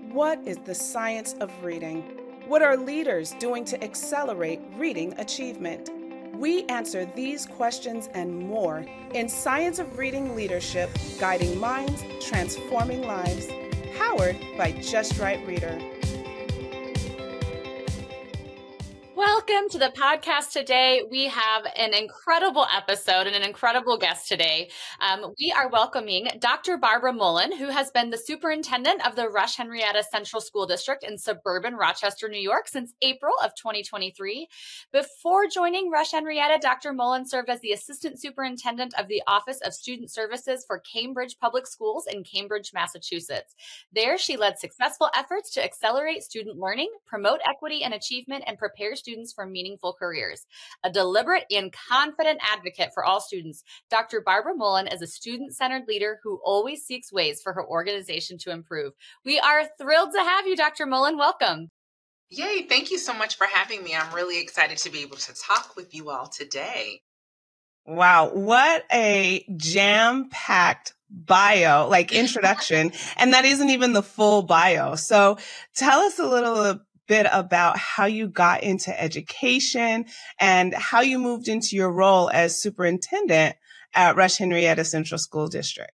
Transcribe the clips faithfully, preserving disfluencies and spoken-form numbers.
What is the science of reading? What are leaders doing to accelerate reading achievement? We answer these questions and more in Science of Reading Leadership, Guiding Minds, Transforming Lives, powered by Just Right Reader. Welcome to the podcast today. We have an incredible episode and an incredible guest today. Um, we are welcoming Doctor Barbara Mullen, who has been the superintendent of the Rush Henrietta Central School District in suburban Rochester, New York since April of twenty twenty-three. Before joining Rush Henrietta, Doctor Mullen served as the assistant superintendent of the Office of Student Services for Cambridge Public Schools in Cambridge, Massachusetts. There, she led successful efforts to accelerate student learning, promote equity and achievement, and prepare students students for meaningful careers. A deliberate and confident advocate for all students, Doctor Barbara Mullen is a student-centered leader who always seeks ways for her organization to improve. We are thrilled to have you, Doctor Mullen. Welcome. Yay, thank you so much for having me. I'm really excited to be able to talk with you all today. Wow, what a jam-packed bio, like introduction, and that isn't even the full bio. So tell us a little bit about how you got into education and how you moved into your role as superintendent at Rush Henrietta Central School District.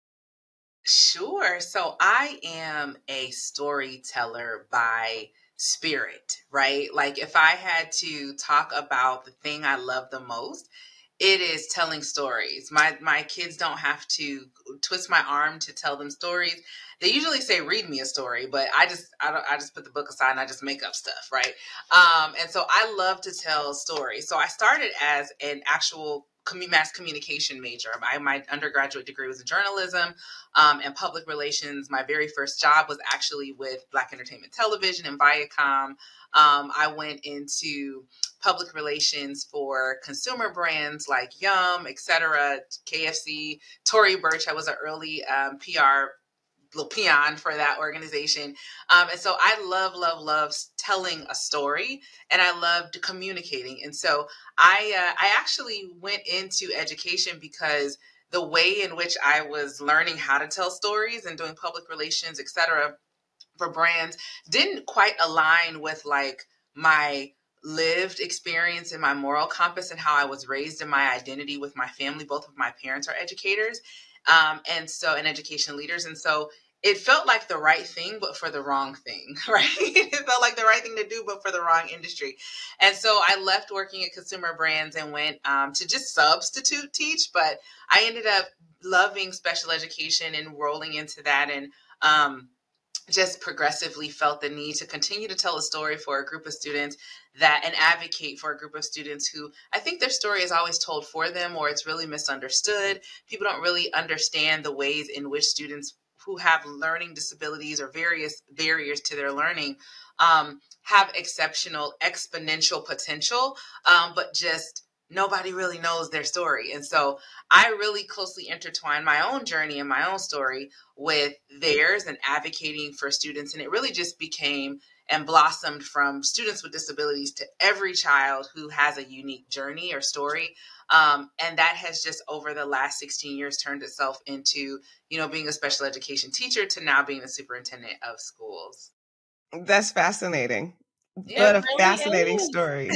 Sure. So I am a storyteller by spirit, right? Like if I had to talk about the thing I love the most, it is telling stories. My my kids don't have to twist my arm to tell them stories. They usually say, read me a story, but I just, I don't, I just put the book aside and I just make up stuff. Right. Um, and so I love to tell stories. So I started as an actual commu- mass communication major. I, my undergraduate degree was in journalism um, and public relations. My very first job was actually with Black Entertainment Television and Viacom. Um, I went into public relations for consumer brands like Yum, et cetera, K F C, Tory Burch. I was an early um, P R little peon for that organization. Um, and so I love, love, love telling a story, and I loved communicating. And so I, uh, I actually went into education because the way in which I was learning how to tell stories and doing public relations, et cetera, for brands didn't quite align with like my lived experience and my moral compass and how I was raised in my identity with my family. Both of my parents are educators. Um, and so, and education leaders. And so it felt like the right thing, but for the wrong thing, right? It felt like the right thing to do, but for the wrong industry. And so I left working at consumer brands and went um, to just substitute teach. But I ended up loving special education and rolling into that. And um, just progressively felt the need to continue to tell a story for a group of students that and advocate for a group of students who I think their story is always told for them, or it's really misunderstood. People don't really understand the ways in which students who have learning disabilities or various barriers to their learning um, have exceptional exponential potential, um, but just nobody really knows their story. And so I really closely intertwine my own journey and my own story with theirs and advocating for students. And it really just became and blossomed from students with disabilities to every child who has a unique journey or story. Um, and that has just over the last sixteen years turned itself into, you know, being a special education teacher to now being a superintendent of schools. That's fascinating. It What a really fascinating is. story.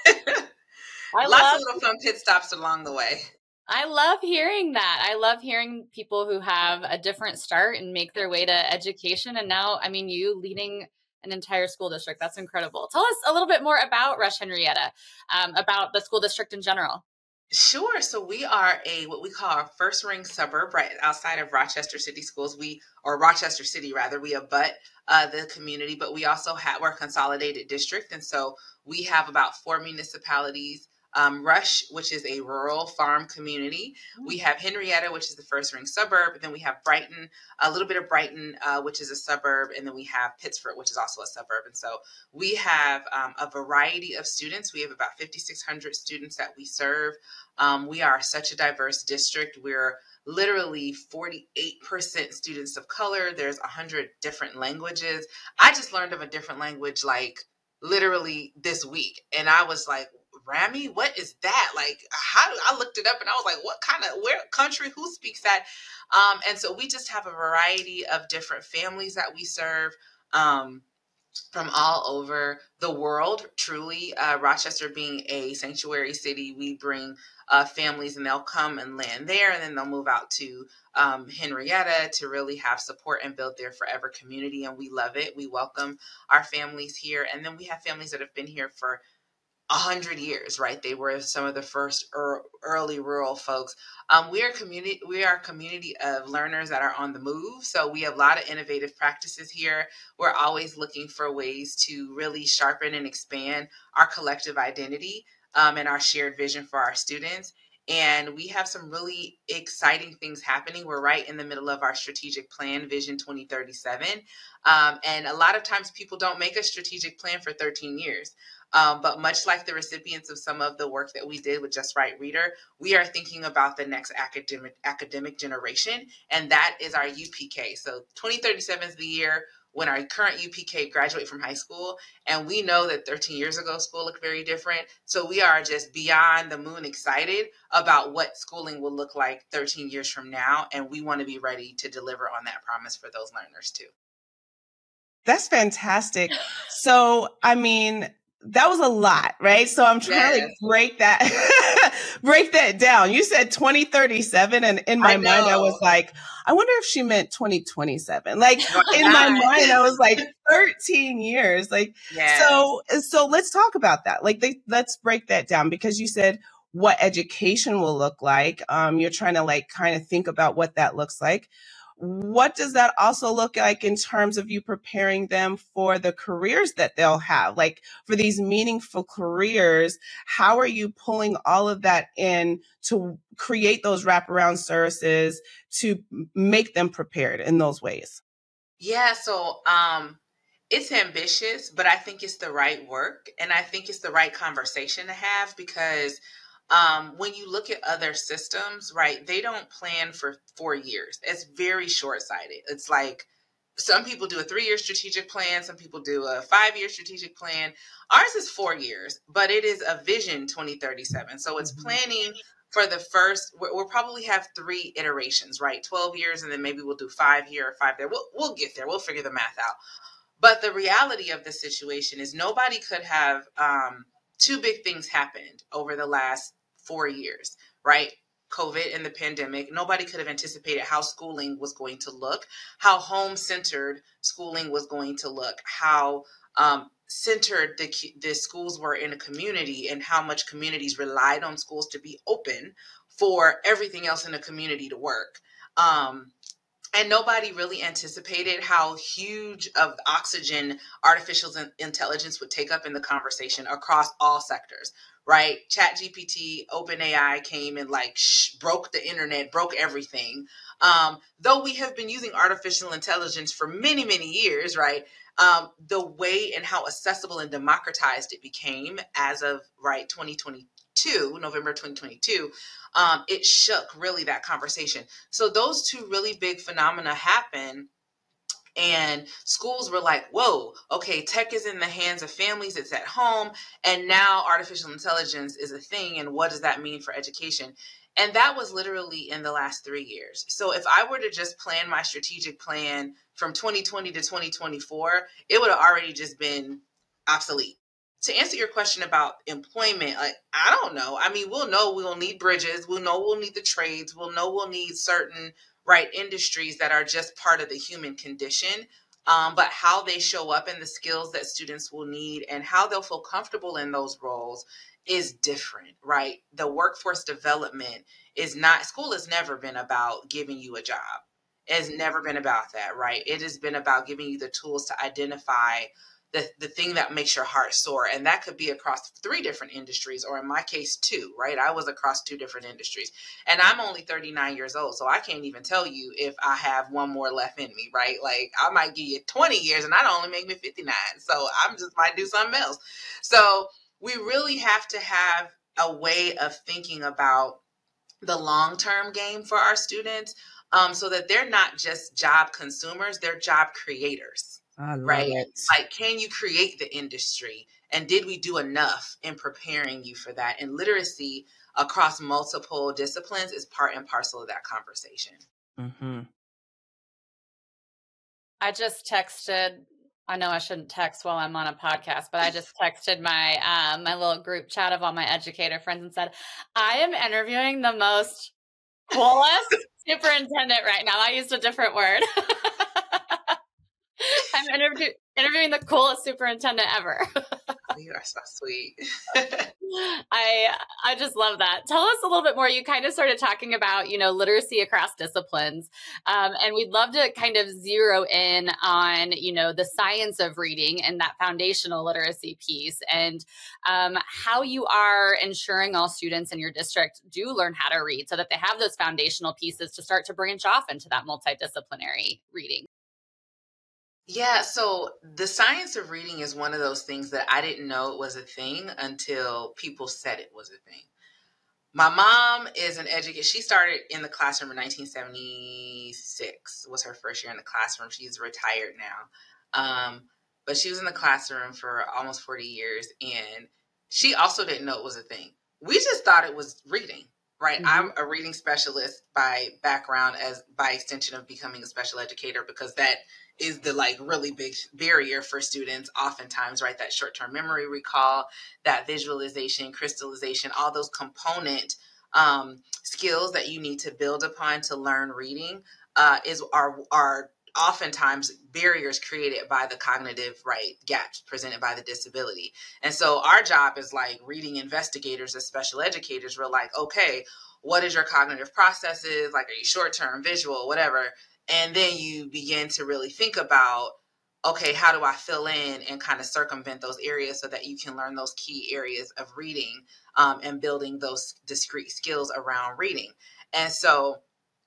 I Lots love, of little fun pit stops along the way. I love hearing that. I love hearing people who have a different start and make their way to education. And now, I mean, you leading an entire school district. That's incredible. Tell us a little bit more about Rush Henrietta, um, about the school district in general. Sure. So we are a what we call our first ring suburb, right outside of Rochester City Schools. We or Rochester City rather. We abut uh, the community, but we also have we're a consolidated district, and so we have about four municipalities. Um, Rush, which is a rural farm community. We have Henrietta, which is the first ring suburb. Then we have Brighton, a little bit of Brighton, uh, which is a suburb. And then we have Pittsford, which is also a suburb. And so we have um, a variety of students. We have about fifty-six hundred students that we serve. Um, we are such a diverse district. We're literally forty-eight percent students of color. There's one hundred different languages. I just learned of a different language like literally this week. And I was like, Rami, what is that? Like, how do I looked it up and I was like, what kind of, where country, who speaks that? Um, and so we just have a variety of different families that we serve. um, from all over the world. Truly, uh, Rochester being a sanctuary city, we bring uh, families and they'll come and land there, and then they'll move out to um, Henrietta to really have support and build their forever community. And we love it. We welcome our families here. And then we have families that have been here for a hundred years, right? They were some of the first er, early rural folks. Um, we are community. We are a community of learners that are on the move. So we have a lot of innovative practices here. We're always looking for ways to really sharpen and expand our collective identity um, and our shared vision for our students. And we have some really exciting things happening. We're right in the middle of our strategic plan, Vision twenty thirty-seven. Um, and a lot of times people don't make a strategic plan for thirteen years. Um, but much like the recipients of some of the work that we did with Just Right Reader, we are thinking about the next academic academic generation, and that is our U P K. So twenty thirty-seven is the year when our current U P K graduate from high school, and we know that thirteen years ago, school looked very different. So we are just beyond the moon excited about what schooling will look like thirteen years from now, and we want to be ready to deliver on that promise for those learners too. That's fantastic. So, I mean, that was a lot, right? So I'm trying yes. to like break that, break that down. You said twenty thirty-seven, and in my I mind, I was like, I wonder if she meant twenty twenty-seven. Like in my mind, I was like thirteen years. Like, yes. so, so let's talk about that. Like, they, let's break that down, because you said what education will look like. Um, you're trying to like kind of think about what that looks like. What does that also look like in terms of you preparing them for the careers that they'll have? Like for these meaningful careers, how are you pulling all of that in to create those wraparound services to make them prepared in those ways? Yeah, so um, it's ambitious, but I think it's the right work. And I think it's the right conversation to have, because Um, when you look at other systems, right, they don't plan for four years. It's very short-sighted. It's like some people do a three-year strategic plan. Some people do a five-year strategic plan. Ours is four years, but it is a Vision twenty thirty-seven. So it's planning for the first, we'll probably have three iterations, right? twelve years, and then maybe we'll do five here or five there. We'll, we'll get there. We'll figure the math out. But the reality of the situation is nobody could have, um, two big things happened over the last four years, right? COVID and the pandemic. Nobody could have anticipated how schooling was going to look, how home-centered schooling was going to look, how um, centered the, the schools were in a community, and how much communities relied on schools to be open for everything else in the community to work. Um, And nobody really anticipated how huge of oxygen artificial intelligence would take up in the conversation across all sectors, right? ChatGPT, OpenAI came and like sh- broke the internet, broke everything. Um, though we have been using artificial intelligence for many, many years, right? Um, the way and how accessible and democratized it became as of, right, twenty twenty-two, November twenty twenty-two, um, it shook really that conversation. So those two really big phenomena happen, and schools were like, whoa, okay, tech is in the hands of families, it's at home, and now artificial intelligence is a thing, and what does that mean for education? And that was literally in the last three years. So if I were to just plan my strategic plan from twenty twenty to twenty twenty-four, it would have already just been obsolete. To answer your question about employment, like, I don't know. I mean, we'll know we'll need bridges. We'll know we'll need the trades. We'll know we'll need certain, right, industries that are just part of the human condition. Um, but how they show up and the skills that students will need and how they'll feel comfortable in those roles is different, right? The workforce development is not, school has never been about giving you a job. It has never been about that, right? It has been about giving you the tools to identify the, the thing that makes your heart soar. And that could be across three different industries, or in my case, two, right? I was across two different industries. And I'm only thirty-nine years old, so I can't even tell you if I have one more left in me, right? Like, I might give you twenty years and that'll only make me fifty-nine. So I'm just might do something else. So we really have to have a way of thinking about the long-term game for our students, um, so that they're not just job consumers, they're job creators. I love right? it. Like, can you create the industry? And did we do enough in preparing you for that? And literacy across multiple disciplines is part and parcel of that conversation. Mm-hmm. I just texted I know I shouldn't text while I'm on a podcast, but I just texted my um, my little group chat of all my educator friends and said, I am interviewing the most coolest superintendent right now. I used a different word. I'm interview- interviewing the coolest superintendent ever. You are so sweet. I I just love that. Tell us a little bit more. You kind of started talking about, you know, literacy across disciplines. Um, and we'd love to kind of zero in on, you know, the science of reading and that foundational literacy piece, and um, how you are ensuring all students in your district do learn how to read so that they have those foundational pieces to start to branch off into that multidisciplinary reading. Yeah, so the science of reading is one of those things that I didn't know it was a thing until people said it was a thing. My mom is an educator. She started in the classroom in nineteen seventy-six, was her first year in the classroom. She's retired now. Um, but she was in the classroom for almost forty years, and she also didn't know it was a thing. We just thought it was reading, right? Mm-hmm. I'm a reading specialist by background, as by extension of becoming a special educator, because that is the like really big barrier for students oftentimes, right? That short-term memory recall, that visualization, crystallization, all those component um, skills that you need to build upon to learn reading uh, is are are oftentimes barriers created by the cognitive right gaps presented by the disability. And so our job is like reading investigators as special educators. We're like, okay, what is your cognitive processes? Like, are you short-term, visual, whatever? And then you begin to really think about, okay, how do I fill in and kind of circumvent those areas so that you can learn those key areas of reading um, and building those discrete skills around reading. And so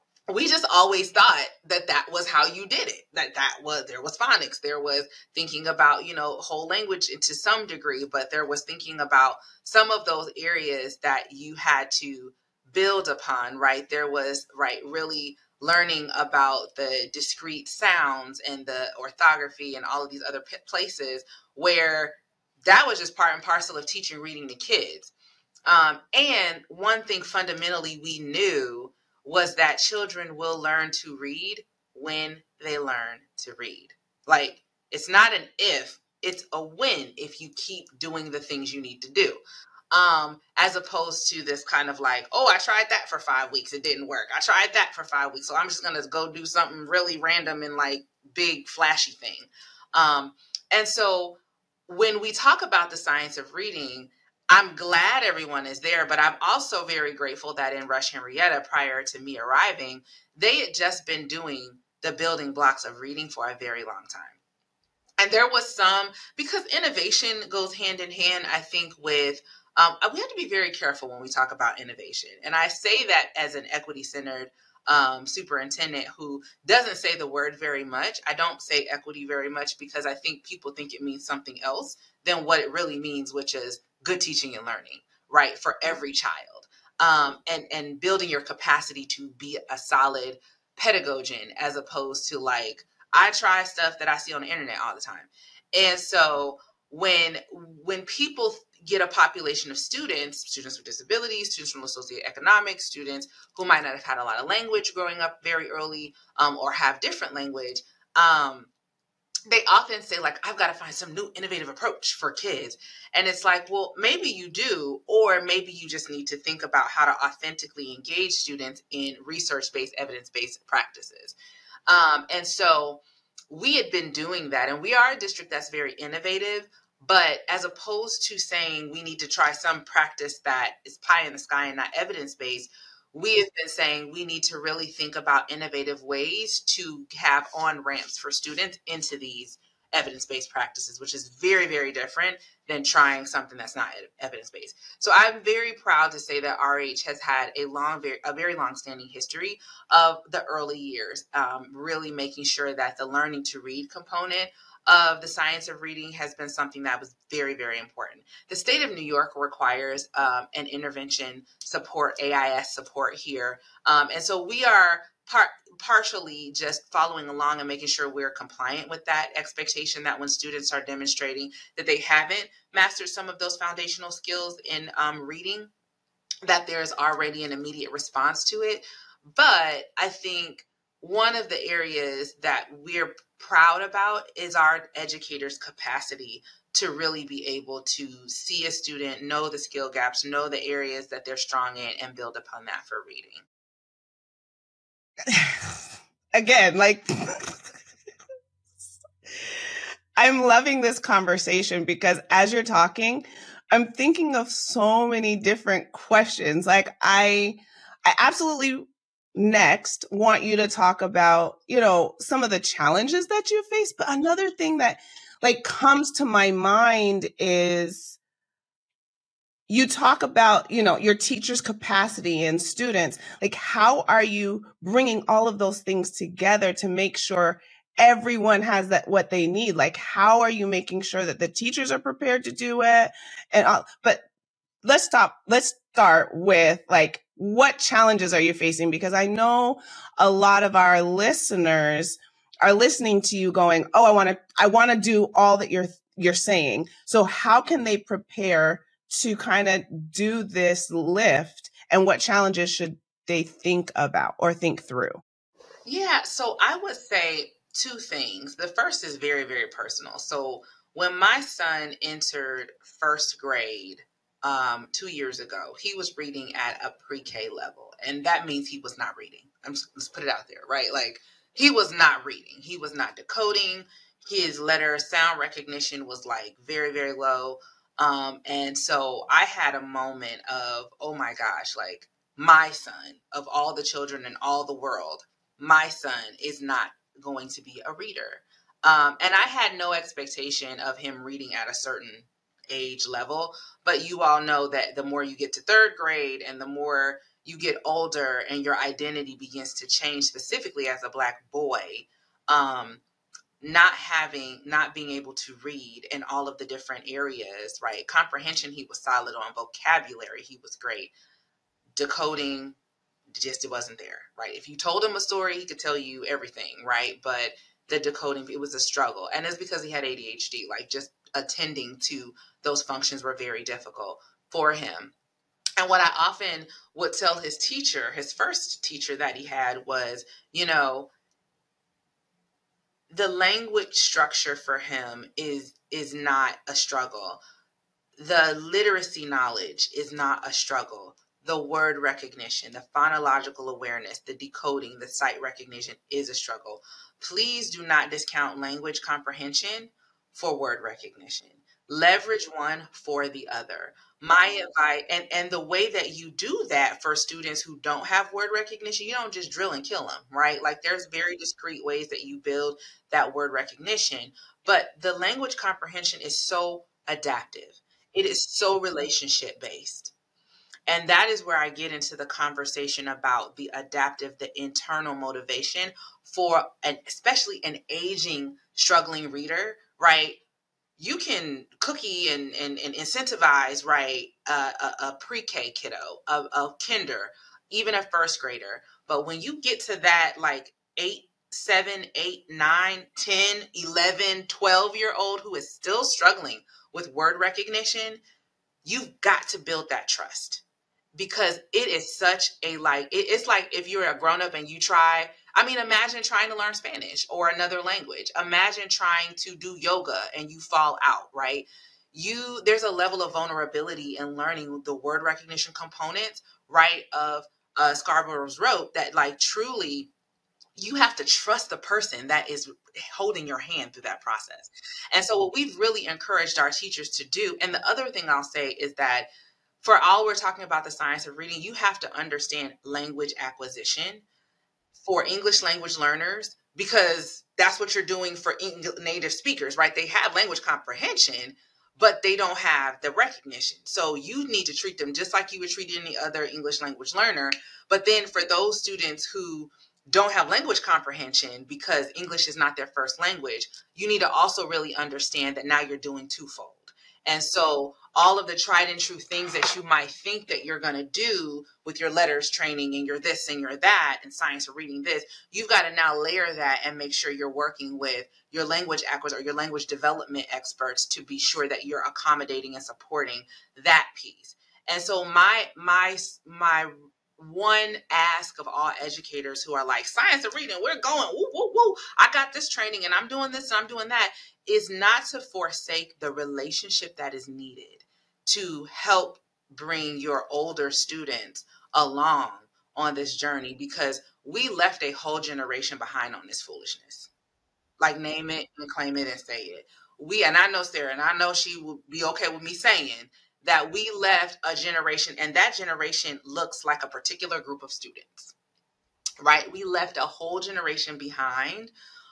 we just always thought that that was how you did it, that that was, there was phonics, there was thinking about, you know, whole language to some degree, but there was thinking about some of those areas that you had to build upon, right? There was, right, really learning about the discrete sounds and the orthography and all of these other p- places where that was just part and parcel of teaching reading to kids. Um, and one thing fundamentally we knew was that children will learn to read when they learn to read. Like, it's not an if, it's a when if you keep doing the things you need to do. Um, as opposed to this kind of like, oh, I tried that for five weeks. It didn't work. I tried that for five weeks. So I'm just going to go do something really random and like big flashy thing. Um, and so when we talk about the science of reading, I'm glad everyone is there, but I'm also very grateful that in Rush Henrietta, prior to me arriving, they had just been doing the building blocks of reading for a very long time. And there was some, because innovation goes hand in hand, I think, with, um, we have to be very careful when we talk about innovation. And I say that as an equity-centered um, superintendent who doesn't say the word very much. I don't say equity very much because I think people think it means something else than what it really means, which is good teaching and learning, right, for every child. Um, and, and building your capacity to be a solid pedagogian as opposed to like, I try stuff that I see on the internet all the time. And so when when people get a population of students, students with disabilities, students from socioeconomic, students who might not have had a lot of language growing up very early um, or have different language, um, they often say like, I've got to find some new innovative approach for kids. And it's like, well, maybe you do, or maybe you just need to think about how to authentically engage students in research-based, evidence-based practices. Um, and so we had been doing that, and we are a district that's very innovative, but as opposed to saying we need to try some practice that is pie in the sky and not evidence-based, we have been saying we need to really think about innovative ways to have on-ramps for students into these evidence-based practices, which is very, very different than trying something that's not evidence-based. So I'm very proud to say that R H has had a long, very, a very long-standing history of the early years, um, really making sure that the learning to read component of the science of reading has been something that was very, very important. The state of New York requires um, an intervention support, A I S support here. Um, and so we are part partially just following along and making sure we're compliant with that expectation that when students are demonstrating that they haven't mastered some of those foundational skills in um, reading, that there's already an immediate response to it. But I think one of the areas that we're proud about is our educators' capacity to really be able to see a student, know the skill gaps, know the areas that they're strong in, and build upon that for reading. Again, like, I'm loving this conversation because as you're talking, I'm thinking of so many different questions. Like I, I absolutely next want you to talk about, you know, some of the challenges that you face. But another thing that like comes to my mind is you talk about, you know, your teacher's capacity and students. Like, how are you bringing all of those things together to make sure everyone has that what they need? Like, how are you making sure that the teachers are prepared to do it? And all, but let's stop. Let's start with like, what challenges are you facing? Because I know a lot of our listeners are listening to you going, oh, I want to, I want to do all that you're, you're saying. So how can they prepare to kind of do this lift, and what challenges should they think about or think through? Yeah, so I would say two things. The first is very, very personal. So when my son entered first grade um, two years ago, he was reading at a pre-K level, and that means he was not reading. I'm just, let's put it out there, right? Like he was not reading. He was not decoding. His letter sound recognition was like very, very low. Um, and so I had a moment of, oh my gosh, like my son, of all the children in all the world, my son is not going to be a reader. Um, and I had no expectation of him reading at a certain age level. But you all know that the more you get to third grade and the more you get older and your identity begins to change, specifically as a Black boy, um, not having, not being able to read in all of the different areas, right? Comprehension, he was solid on. Vocabulary, he was great. Decoding, just it wasn't there, right? If you told him a story, he could tell you everything, right? But the decoding, it was a struggle. And it's because he had A D H D, like just attending to those functions were very difficult for him. And what I often would tell his teacher, his first teacher that he had was, you know, the language structure for him is is not a struggle. The literacy knowledge is not a struggle. The word recognition, the phonological awareness, the decoding, the sight recognition is a struggle. Please do not discount language comprehension for word recognition. Leverage one for the other. My advice, and, and the way that you do that for students who don't have word recognition, you don't just drill and kill them, right? Like there's very discrete ways that you build that word recognition, but the language comprehension is so adaptive. It is so relationship based. And that is where I get into the conversation about the adaptive, the internal motivation for an, especially an aging, struggling reader, right? You can cookie and, and, and incentivize, right, uh, a, a pre-K kiddo, a, a kinder, even a first grader. But when you get to that like eight, seven, eight, nine, ten, eleven, twelve year old who is still struggling with word recognition, you've got to build that trust, because it is such a like, it, it's like if you're a grown up and you try, I mean, imagine trying to learn Spanish or another language. Imagine trying to do yoga and you fall out, right? You, there's a level of vulnerability in learning the word recognition components, right, of uh, Scarborough's rope that like truly you have to trust the person that is holding your hand through that process. And so what we've really encouraged our teachers to do, and the other thing I'll say is that for all we're talking about the science of reading, you have to understand language acquisition for English language learners, because that's what you're doing for native speakers, right? They have language comprehension, but they don't have the recognition. So you need to treat them just like you would treat any other English language learner. But then for those students who don't have language comprehension because English is not their first language, you need to also really understand that now you're doing twofold. And so all of the tried and true things that you might think that you're going to do with your letters training and your this and your that and science of reading this, you've got to now layer that and make sure you're working with your language acquisition or your language development experts to be sure that you're accommodating and supporting that piece. And so my my my one ask of all educators who are like, science and reading, we're going, woo, woo, woo. I got this training and I'm doing this and I'm doing that, is not to forsake the relationship that is needed to help bring your older students along on this journey, because we left a whole generation behind on this foolishness. Like, name it and claim it and say it. We, and I know Sarah, and I know she will be okay with me saying that we left a generation, and that generation looks like a particular group of students, right? We left a whole generation behind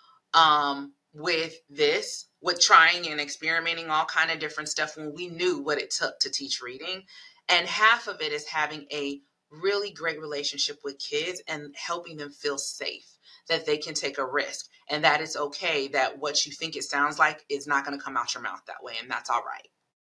um, with this, with trying and experimenting all kind of different stuff when we knew what it took to teach reading. And half of it is having a really great relationship with kids and helping them feel safe, that they can take a risk, and that it's okay, that what you think it sounds like is not going to come out your mouth that way, and that's all right.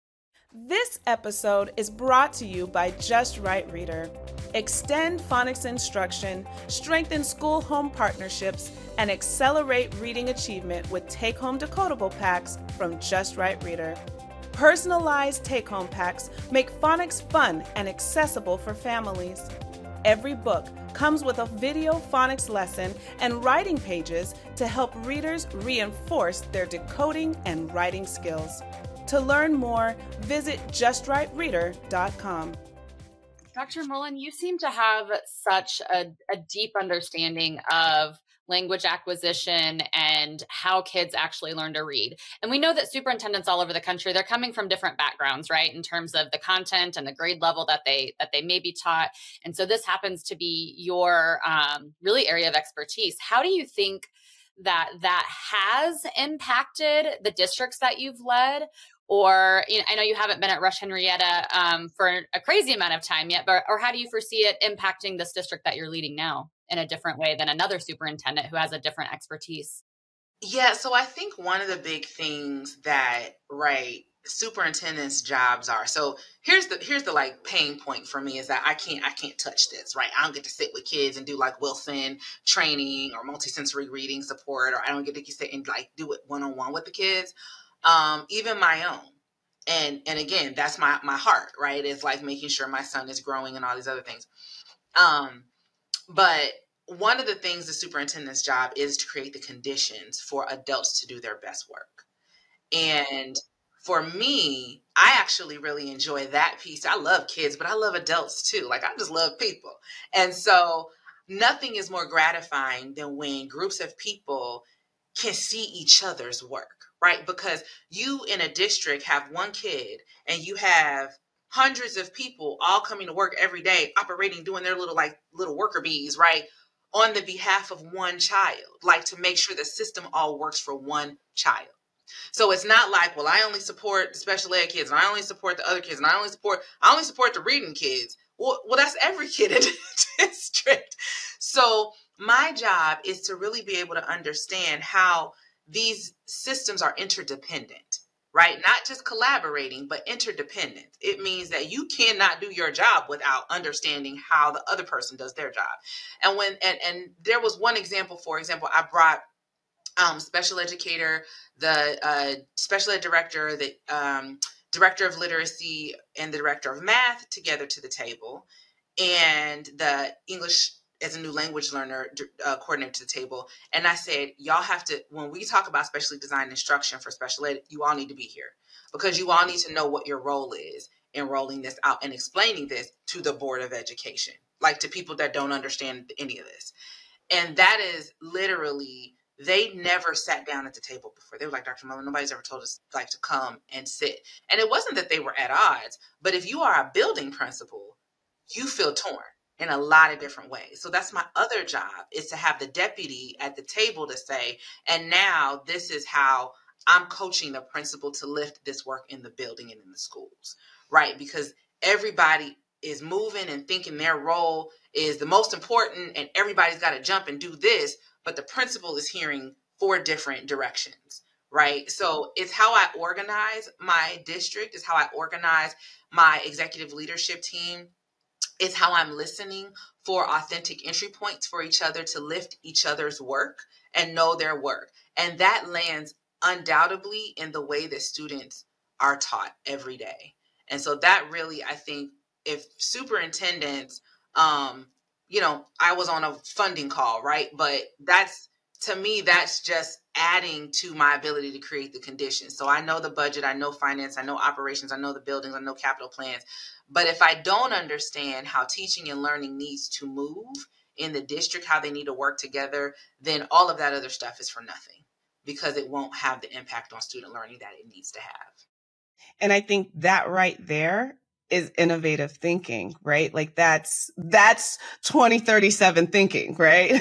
This episode is brought to you by Just Right Reader. Extend phonics instruction, strengthen school-home partnerships, and accelerate reading achievement with take-home decodable packs from Just Right Reader. Personalized take-home packs make phonics fun and accessible for families. Every book comes with a video phonics lesson and writing pages to help readers reinforce their decoding and writing skills. To learn more, visit just right reader dot com. Doctor Mullen, you seem to have such a, a deep understanding of language acquisition and how kids actually learn to read. And we know that superintendents all over the country, they're coming from different backgrounds, right? In terms of the content and the grade level that they that they may be taught. And so this happens to be your um, really area of expertise. How do you think that that has impacted the districts that you've led? Or, you know, I know you haven't been at Rush Henrietta um, for a crazy amount of time yet, but or how do you foresee it impacting this district that you're leading now in a different way than another superintendent who has a different expertise? Yeah, so I think one of the big things that, right, superintendents' jobs are. So here's the here's the like pain point for me, is that I can't I can't touch this, right? I don't get to sit with kids and do like Wilson training or multisensory reading support, or I don't get to sit and like do it one on one with the kids. Um, even my own. And and again, that's my my heart, right? It's like making sure my son is growing and all these other things. Um, but one of the things the superintendent's job is to create the conditions for adults to do their best work. And for me, I actually really enjoy that piece. I love kids, but I love adults too. Like, I just love people. And so nothing is more gratifying than when groups of people can see each other's work, right? Because you in a district have one kid and you have hundreds of people all coming to work every day, operating, doing their little like little worker bees, right? On the behalf of one child, like to make sure the system all works for one child. So it's not like, well, I only support the special ed kids and I only support the other kids and I only support, I only support the reading kids. Well, well, that's every kid in the district. So my job is to really be able to understand how these systems are interdependent, right? Not just collaborating, but interdependent. It means that you cannot do your job without understanding how the other person does their job. And when, and, and there was one example, for example, I brought um, special educator, the uh, special ed director, the um, director of literacy, and the director of math together to the table, and the English as a new language learner uh, coordinator to the table. And I said, y'all have to, when we talk about specially designed instruction for special ed, you all need to be here, because you all need to know what your role is in rolling this out and explaining this to the Board of Education, like to people that don't understand any of this. And that is literally, they never sat down at the table before. They were like, Doctor Mullen, nobody's ever told us like to come and sit. And it wasn't that they were at odds, but if you are a building principal, you feel torn in a lot of different ways. So that's my other job, is to have the deputy at the table to say, and now this is how I'm coaching the principal to lift this work in the building and in the schools, right? Because everybody is moving and thinking their role is the most important and everybody's got to jump and do this, but the principal is hearing four different directions, right? So it's how I organize my district, it's how I organize my executive leadership team. It's how I'm listening for authentic entry points for each other to lift each other's work and know their work. And that lands undoubtedly in the way that students are taught every day. And so that really, I think, if superintendents um, you know, I was on a funding call, right? But that's, to me, that's just adding to my ability to create the conditions. So I know the budget, I know finance, I know operations, I know the buildings, I know capital plans. But if I don't understand how teaching and learning needs to move in the district, how they need to work together, then all of that other stuff is for nothing, because it won't have the impact on student learning that it needs to have. And I think that right there is innovative thinking, right? Like that's, that's twenty thirty-seven thinking, right?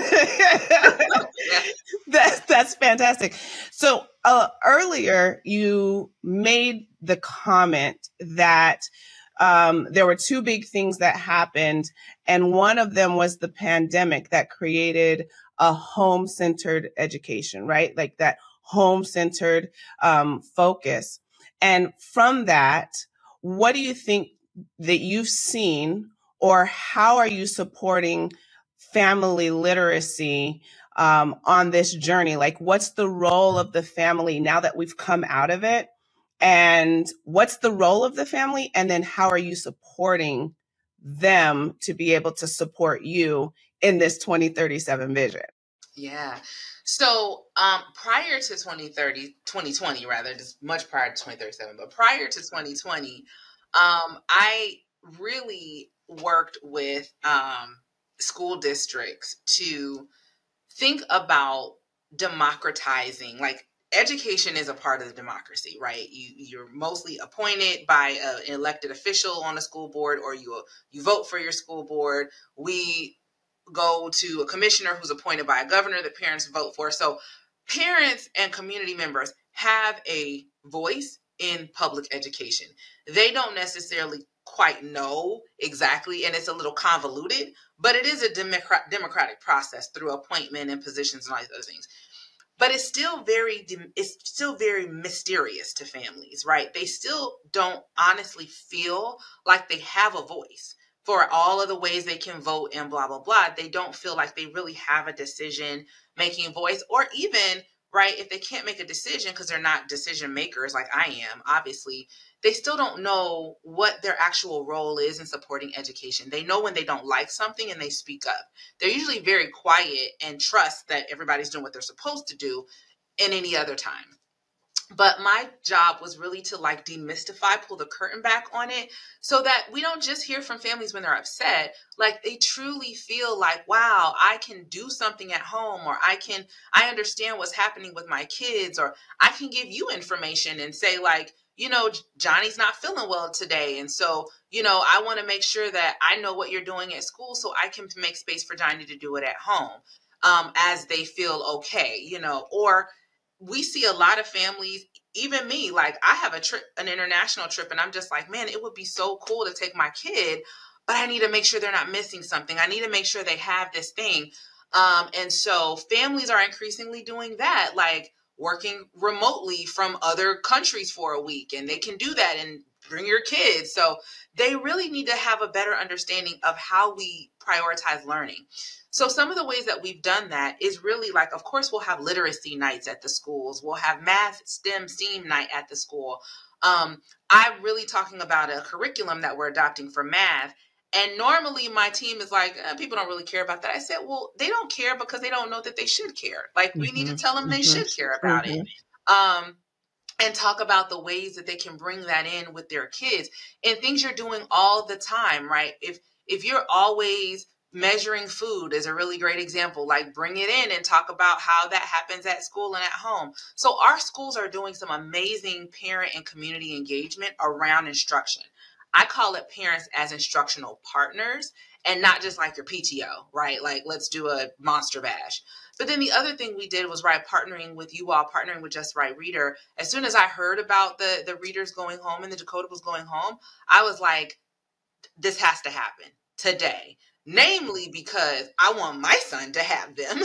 Yeah. That's, that's fantastic. So uh, earlier you made the comment that um, there were two big things that happened. And one of them was the pandemic that created a home-centered education, right? Like that home-centered um, focus. And from that, what do you think that you've seen, or how are you supporting family literacy um, on this journey? Like, what's the role of the family now that we've come out of it? And what's the role of the family? And then how are you supporting them to be able to support you in this twenty thirty-seven vision? Yeah. So um, prior to twenty thirty, twenty twenty, rather, just much prior to twenty thirty-seven, but prior to twenty twenty, um, I really worked with um, school districts to think about democratizing, like education is a part of the democracy, right? You, you're mostly appointed by a, an elected official on a school board, or you, you vote for your school board. We go to a commissioner who's appointed by a governor that parents vote for. So parents and community members have a voice in public education. They don't necessarily quite know exactly, and it's a little convoluted, but it is a democrat- democratic process through appointment and positions and all these other things. But it's still very, it's still very mysterious to families, right? They still don't honestly feel like they have a voice for all of the ways they can vote and blah, blah, blah. They don't feel like they really have a decision making voice, or even, right, if they can't make a decision because they're not decision makers like I am, obviously, they still don't know what their actual role is in supporting education. They know when they don't like something and they speak up. They're usually very quiet and trust that everybody's doing what they're supposed to do in any other time. But my job was really to like demystify, pull the curtain back on it, so that we don't just hear from families when they're upset. Like they truly feel like, wow, I can do something at home, or I can, I understand what's happening with my kids, or I can give you information and say like, you know, Johnny's not feeling well today. And so, you know, I want to make sure that I know what you're doing at school so I can make space for Johnny to do it at home um, as they feel okay, you know, or we see a lot of families, even me, like I have a trip, an international trip, and I'm just like, man, it would be so cool to take my kid, but I need to make sure they're not missing something. I need to make sure they have this thing. Um, and so families are increasingly doing that, like working remotely from other countries for a week, and they can do that and bring your kids. So they really need to have a better understanding of how we prioritize learning. So some of the ways that we've done that is really like, of course, we'll have literacy nights at the schools. We'll have math, STEM, STEAM night at the school. Um, I'm really talking about a curriculum that we're adopting for math. And normally my team is like, eh, people don't really care about that. I said, well, they don't care because they don't know that they should care. Like we mm-hmm, need to tell them mm-hmm, they should care about mm-hmm. it. Um, and talk about the ways that they can bring that in with their kids and things you're doing all the time, right? If, if you're always measuring food is a really great example, like bring it in and talk about how that happens at school and at home. So our schools are doing some amazing parent and community engagement around instruction. I call it parents as instructional partners and not just like your P T O, right? Like let's do a monster bash. But then the other thing we did was, right, partnering with you all, partnering with Just Right Reader. As soon as I heard about the, the readers going home and the Dakotables going home, I was like, this has to happen today. Namely because I want my son to have them.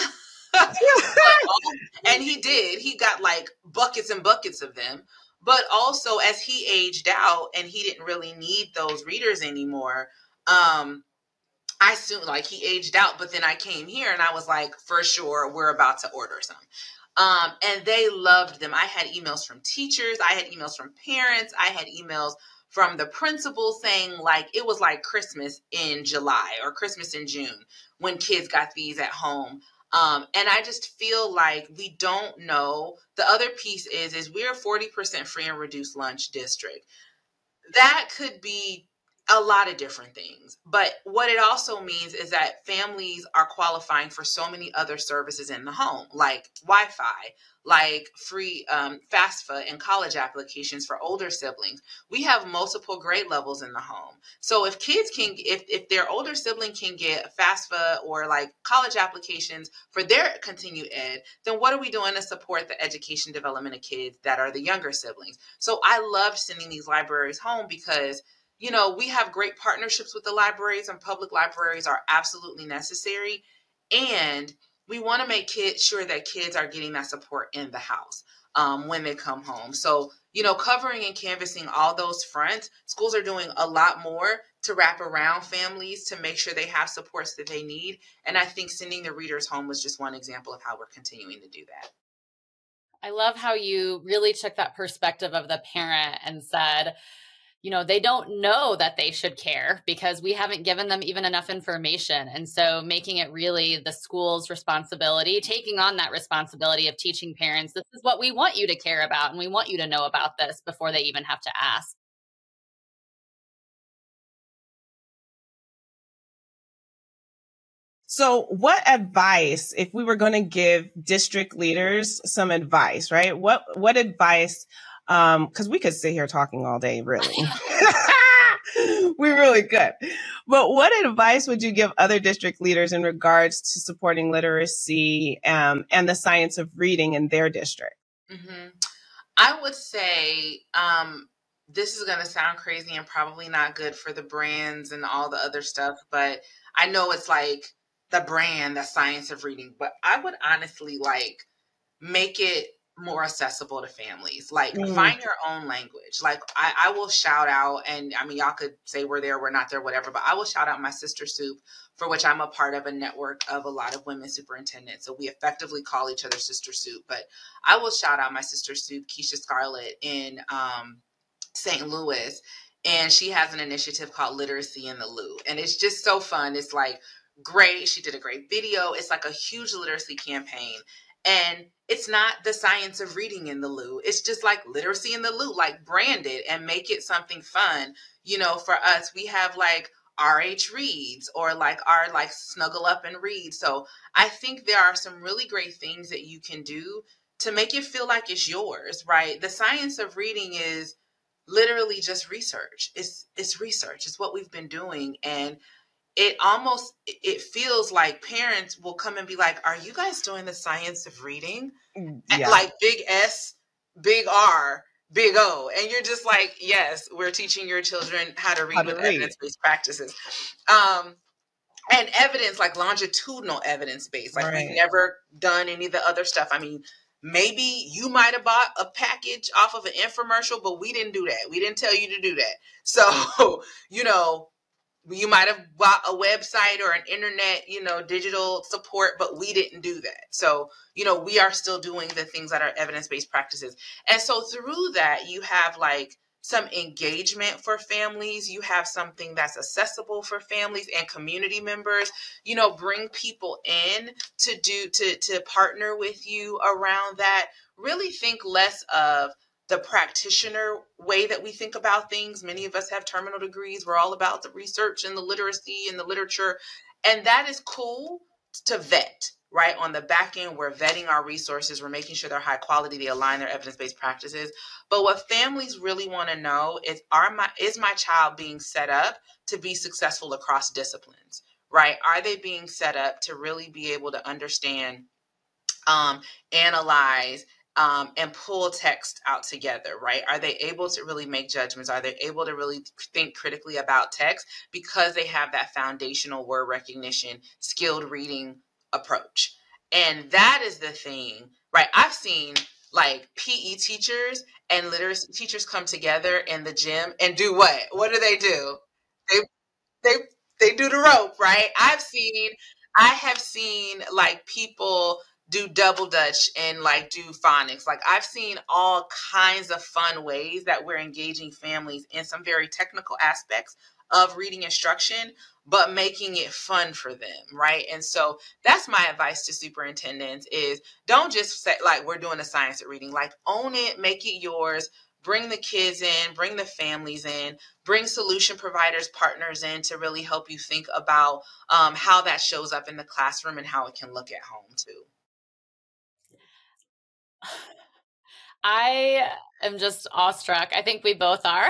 And he did. He got like buckets and buckets of them. But also as he aged out and he didn't really need those readers anymore, um, I soon, like he aged out, but then I came here and I was like, for sure, we're about to order some. Um, and they loved them. I had emails from teachers. I had emails from parents. I had emails from the principal saying like it was like Christmas in July or Christmas in June when kids got these at home. Um, and I just feel like we don't know. The other piece is, is we're a forty percent free and reduced lunch district. That could be a lot of different things. But what it also means is that families are qualifying for so many other services in the home, like Wi-Fi, like free um, FAFSA and college applications for older siblings. We have multiple grade levels in the home. So if kids can, if, if their older sibling can get FAFSA or like college applications for their continued ed, then what are we doing to support the education development of kids that are the younger siblings? So I love sending these libraries home because you know, we have great partnerships with the libraries, and public libraries are absolutely necessary. And we want to make kids sure that kids are getting that support in the house um, when they come home. So, you know, covering and canvassing all those fronts, schools are doing a lot more to wrap around families to make sure they have supports that they need. And I think sending the readers home was just one example of how we're continuing to do that. I love how you really took that perspective of the parent and said, you know, they don't know that they should care because we haven't given them even enough information. And so making it really the school's responsibility, taking on that responsibility of teaching parents, this is what we want you to care about. And we want you to know about this before they even have to ask. So what advice, if we were going to give district leaders some advice, right? What, what advice, um, cause we could sit here talking all day, really. We really could. But what advice would you give other district leaders in regards to supporting literacy um, and the science of reading in their district? Mm-hmm. I would say, um, this is going to sound crazy and probably not good for the brands and all the other stuff, but I know it's like the brand, the science of reading, but I would honestly like make it more accessible to families. Like mm. find your own language. Like I, I will shout out, and I mean, y'all could say we're there, we're not there, whatever, but I will shout out my Sister Soup, for which I'm a part of a network of a lot of women superintendents. So we effectively call each other Sister Soup, but I will shout out my Sister Soup, Keisha Scarlett in um, Saint Louis. And she has an initiative called Literacy in the Lou. And it's just so fun. It's like great. She did a great video. It's like a huge literacy campaign. And it's not the science of reading in the Lou. It's just like literacy in the Lou, like brand it and make it something fun. You know, for us, we have like R H Reads or like our like Snuggle Up and Read. So I think there are some really great things that you can do to make it feel like it's yours, right? The science of reading is literally just research. It's it's research. It's what we've been doing. And it almost, it feels like parents will come and be like, are you guys doing the science of reading? Yeah. Like big S, big R, big O. And you're just like, yes, we're teaching your children how to read how to with read. Evidence-based practices. Um, and evidence, like longitudinal evidence-based. Like right. We've never done any of the other stuff. I mean, maybe you might have bought a package off of an infomercial, but we didn't do that. We didn't tell you to do that. So, you know, you might have bought a website or an internet, you know, digital support, but we didn't do that. So, you know, we are still doing the things that are evidence-based practices. And so through that, you have like some engagement for families. You have something that's accessible for families and community members, you know, bring people in to do, to, to partner with you around that. Really think less of the practitioner way that we think about things. Many of us have terminal degrees. We're all about the research and the literacy and the literature. And that is cool to vet, right? On the back end, we're vetting our resources. We're making sure they're high quality. They align their evidence-based practices. But what families really want to know is, are my, is my child being set up to be successful across disciplines, right? Are they being set up to really be able to understand, um, analyze, Um, and pull text out together, right? Are they able to really make judgments? Are they able to really think critically about text because they have that foundational word recognition, skilled reading approach? And that is the thing, right? I've seen like P E teachers and literacy teachers come together in the gym and do what? What do they do? They, they, they do the rope, right? I've seen, I have seen like people do double dutch and like do phonics. Like I've seen all kinds of fun ways that we're engaging families in some very technical aspects of reading instruction, but making it fun for them, right? And so that's my advice to superintendents is don't just say like we're doing a science of reading, like own it, make it yours, bring the kids in, bring the families in, bring solution providers, partners in to really help you think about um, how that shows up in the classroom and how it can look at home too. I am just awestruck. I think we both are.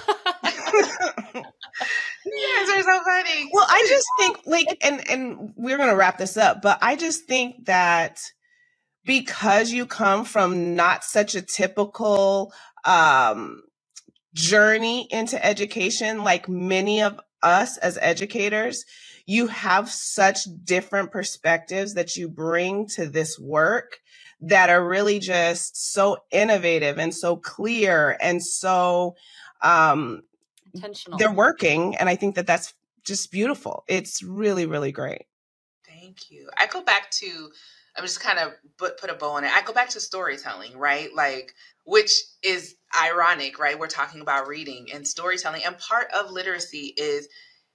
You guys are so funny. Well, I just think like, and, and we're going to wrap this up, but I just think that because you come from not such a typical um, journey into education, like many of us as educators, you have such different perspectives that you bring to this work that are really just so innovative and so clear and so um, intentional. They're working. And I think that that's just beautiful. It's really, really great. Thank you. I go back to, I'm just kind of put, put a bow on it. I go back to storytelling, right? Like, which is ironic, right? We're talking about reading and storytelling. And part of literacy is,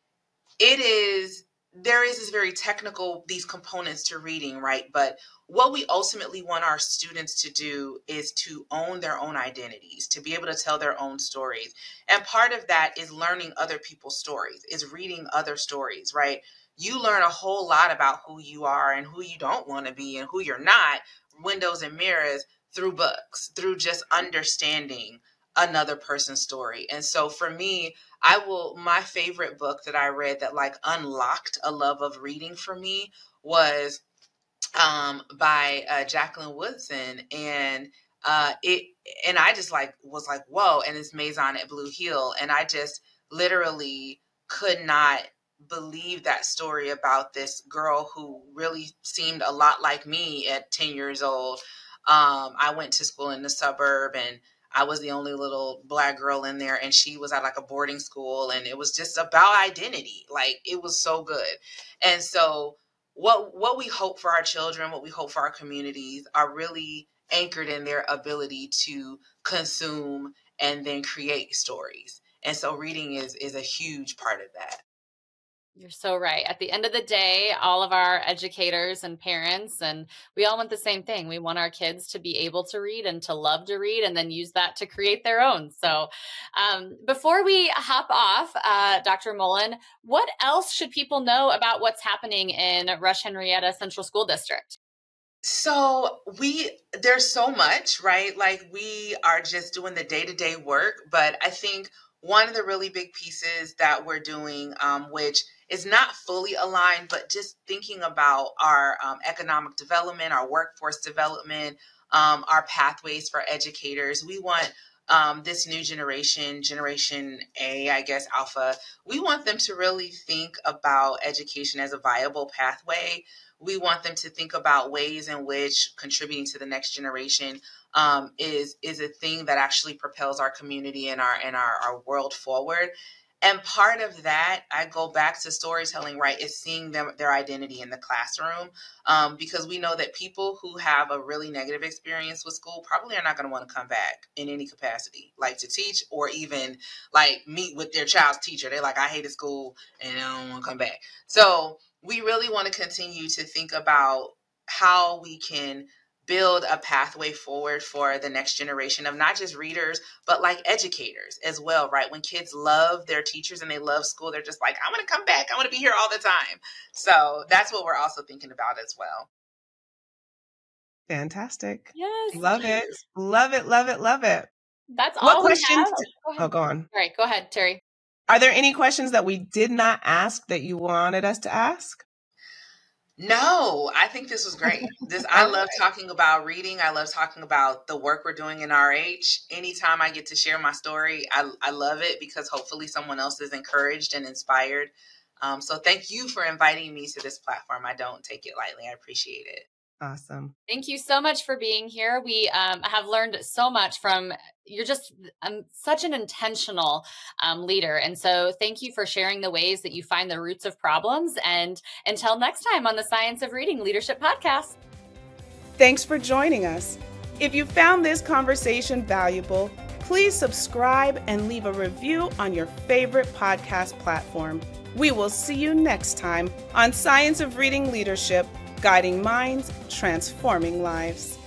it is, there is this very technical, these components to reading, right? But what we ultimately want our students to do is to own their own identities, to be able to tell their own stories. And part of that is learning other people's stories, is reading other stories, right? You learn a whole lot about who you are and who you don't want to be and who you're not, windows and mirrors, through books, through just understanding another person's story. And so for me, I will, my favorite book that I read that like unlocked a love of reading for me was um, by uh, Jacqueline Woodson. And uh, it, and I just like, was like, whoa. And it's Maison at Blue Hill. And I just literally could not believe that story about this girl who really seemed a lot like me at ten years old. Um, I went to school in the suburb and I was the only little Black girl in there, and she was at like a boarding school, and it was just about identity. Like, it was so good. And so what, what we hope for our children, what we hope for our communities are really anchored in their ability to consume and then create stories. And so reading is, is a huge part of that. You're so right. At the end of the day, all of our educators and parents, and we all want the same thing. We want our kids to be able to read and to love to read and then use that to create their own. So um, before we hop off, uh, Doctor Mullen, what else should people know about what's happening in Rush Henrietta Central School District? So we, there's so much, right? Like we are just doing the day-to-day work, but I think one of the really big pieces that we're doing, um, which is not fully aligned, but just thinking about our um, economic development, our workforce development, um, our pathways for educators. We want um, this new generation, Generation A, I guess, Alpha, we want them to really think about education as a viable pathway. We want them to think about ways in which contributing to the next generation um, is is a thing that actually propels our community and our and our, our world forward. And part of that, I go back to storytelling, right, is seeing them, their identity in the classroom, um, because we know that people who have a really negative experience with school probably are not going to want to come back in any capacity, like to teach or even like meet with their child's teacher. They're like, I hated school and I don't want to come back. So we really want to continue to think about how we can build a pathway forward for the next generation of not just readers, but like educators as well, right? When kids love their teachers and they love school, they're just like, I want to come back. I want to be here all the time. So that's what we're also thinking about as well. Fantastic. Yes. Love it. Love it. Love it. Love it. That's what all questions? we have. To, go oh, go on. All right. Go ahead, Terry. Are there any questions that we did not ask that you wanted us to ask? No, I think this was great. This I love talking about reading. I love talking about the work we're doing in R H. Anytime I get to share my story, I, I love it because hopefully someone else is encouraged and inspired. Um, so thank you for inviting me to this platform. I don't take it lightly. I appreciate it. Awesome. Thank you so much for being here. We um, have learned so much from, you're just um, such an intentional um, leader. And so thank you for sharing the ways that you find the roots of problems. And until next time on the Science of Reading Leadership Podcast. Thanks for joining us. If you found this conversation valuable, please subscribe and leave a review on your favorite podcast platform. We will see you next time on Science of Reading Leadership, guiding minds, transforming lives.